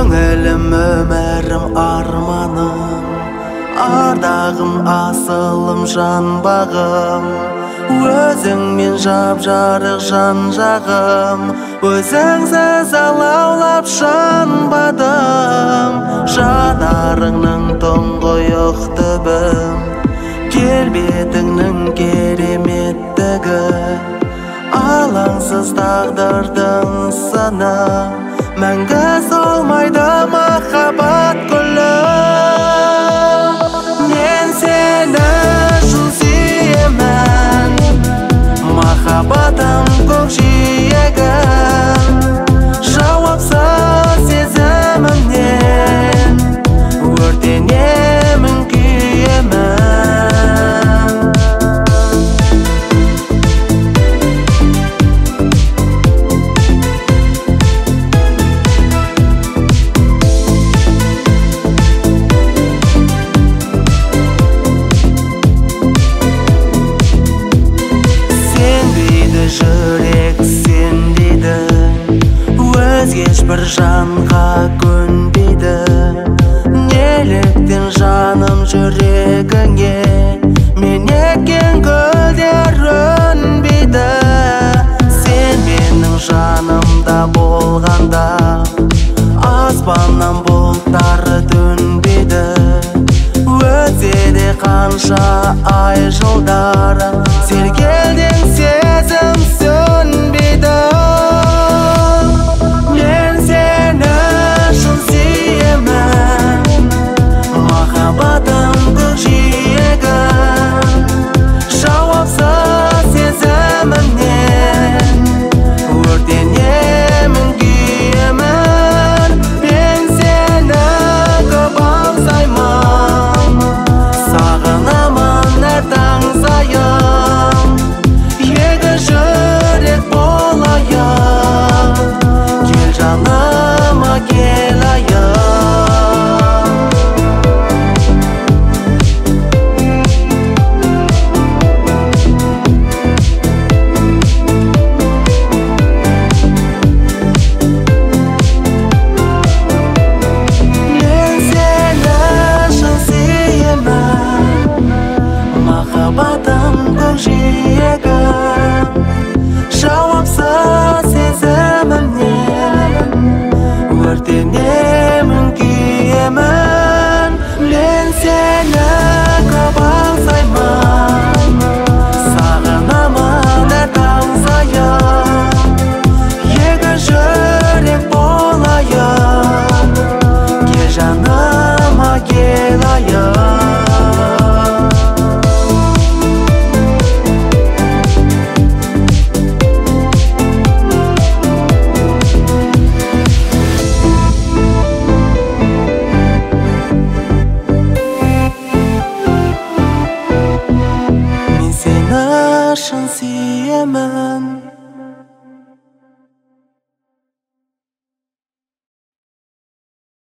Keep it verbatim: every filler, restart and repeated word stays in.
Көңілім өмірім арманым, ардағым асылым жан бағым. Өзіңмен жап-жарық жан-жағым, өзіңсіз алаулап жанбадым. Жанарыңның тұңғиық түбім, келбетіңнің кереметтігі, алаңсыз тағдырдың сыны, мәңгі солмайды махаббат гүлі. Мен сені шын сүйемін, махаббатым көкжиегім, жауапсыз сезімімнен өртенемін, күйемін. Жүрек сен дейді, өзгеш бір жанға көнбейді. Неліктен жаным жүрегіңе мен еккен гүлдер өнбейді? Сен менің жанымда болғанда аспаннан бұлттары төнбейді. Өтсе де қанша ай жылдар, сергелдең сезім сөнбейді. Мен сені шын сүйемін, махаббатым көкжиегім, жауапсыз сезімімнен өртенемін, күйемін. Мен сені көп аңсаймын, сағынамын әр таң сайын. Екі жүрек болайық, кел жаныма келайық. Мен сені шын сүйемін, махаббатым көкжиегім, жауапсыз сезімімнен өртенемін, күйемін. Мен сені көп аңсаймын, сағынамын әр таң сайын. Екі жүрек болайық, кел жаныма келайық. Шын сүйемін.